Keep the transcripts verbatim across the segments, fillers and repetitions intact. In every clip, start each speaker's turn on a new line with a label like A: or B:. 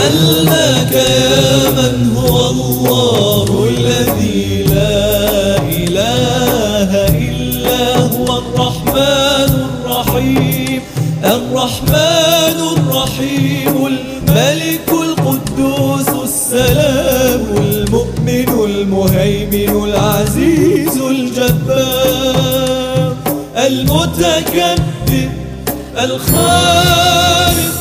A: سألناك يا من هو الله الذي لا إله إلا هو الرحمن الرحيم الرحمن الرحيم الملك القدوس السلام المؤمن المهيمن العزيز الجبار المتكبر الخالق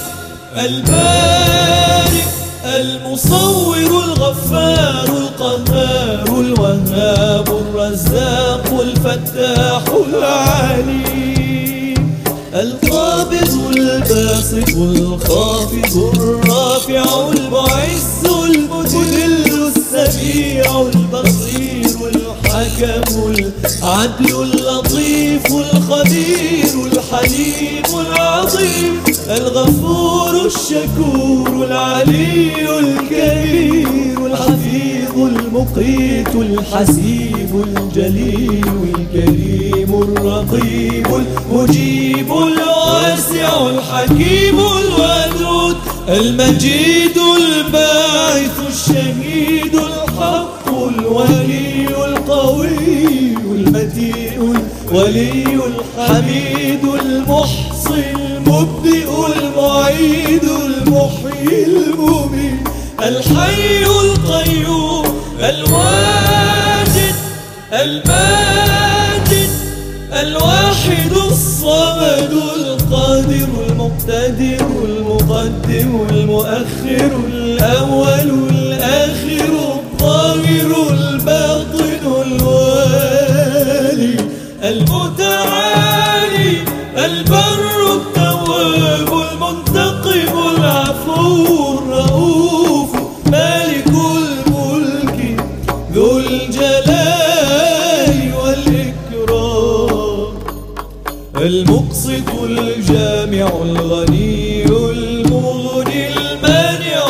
A: البارئ المصور الغفار القهار الوهاب الرزاق الفتاح العليم القابض الباسط الخافض الرافع المعز المذل السميع البصير الحكم العدل اللطيف الخبير الحليم العظيم الغفور الشكور العلي الكبير الحفيظ المقيت الحسيب الجليل الكريم الرقيب المجيب الواسع الحكيم الودود المجيد الباعث الشهيد الحق الولي القوي المتين الولي الحميد المحصي المبدئ المعيد المحيي المميت الحي القيوم الواجد الماجد الواحد الصمد القادر المقتدر المقدم المؤخر الأول الآخر الظاهر الباطن الوالي المتعالي البر التواب المنتقم العفو الرؤوف مالك الملك ذو الجلال والإكرام المقسط الجامع الغني المغني المانع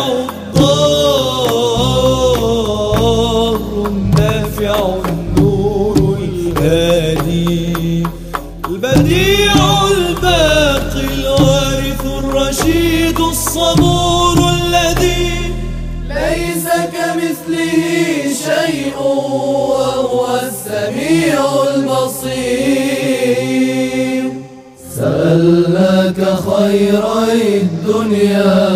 A: الضار النافع النور الهادي البديع الباقي الوارث الرشيد الصبور الذي
B: ليس كمثله شيء وهو السميع البصير. سألناك خيري الدنيا